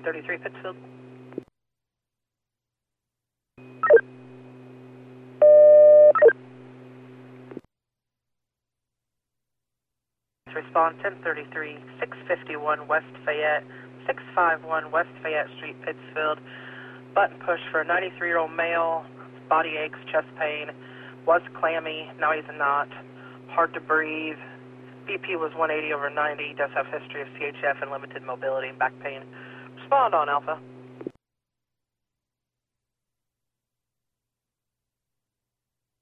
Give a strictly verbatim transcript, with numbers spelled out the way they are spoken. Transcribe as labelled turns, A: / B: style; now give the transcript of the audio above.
A: thirty-three, Pittsfield. Respond ten thirty-three, six fifty-one West Fayette, six fifty-one West Fayette Street, Pittsfield. Button push for a ninety-three-year-old male, body aches, chest pain, was clammy, now he's not, hard to breathe. B P was one eighty over ninety, does have history of C H F and limited mobility and back pain. Respond on Alpha.